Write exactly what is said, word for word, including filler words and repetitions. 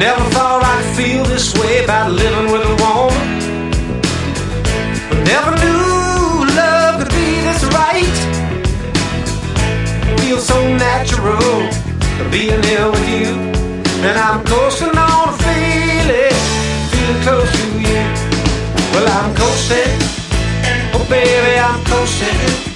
Never thought I'd feel this way about living with a woman. But never knew love could be this right. Feels so natural being here with you, and I'm coasting on a feeling, feeling close to you. Well, I'm coasting, oh baby, I'm coasting.